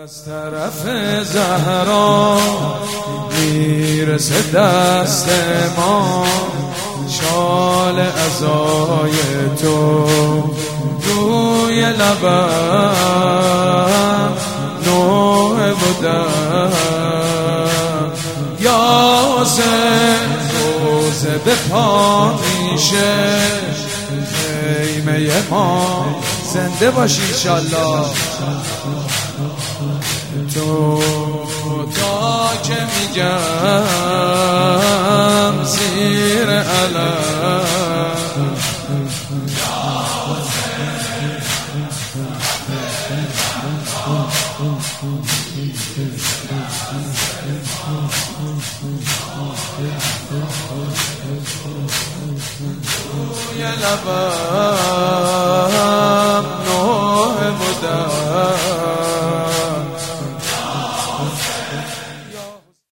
از طرف زهرا میرسه دست ما، شال عزای تو روی لبم نوع بودم. یاسر روزه به پا میشه، خیمه ما زنده باشی انشالله. تو تا که میگم زیر علم، روی لبم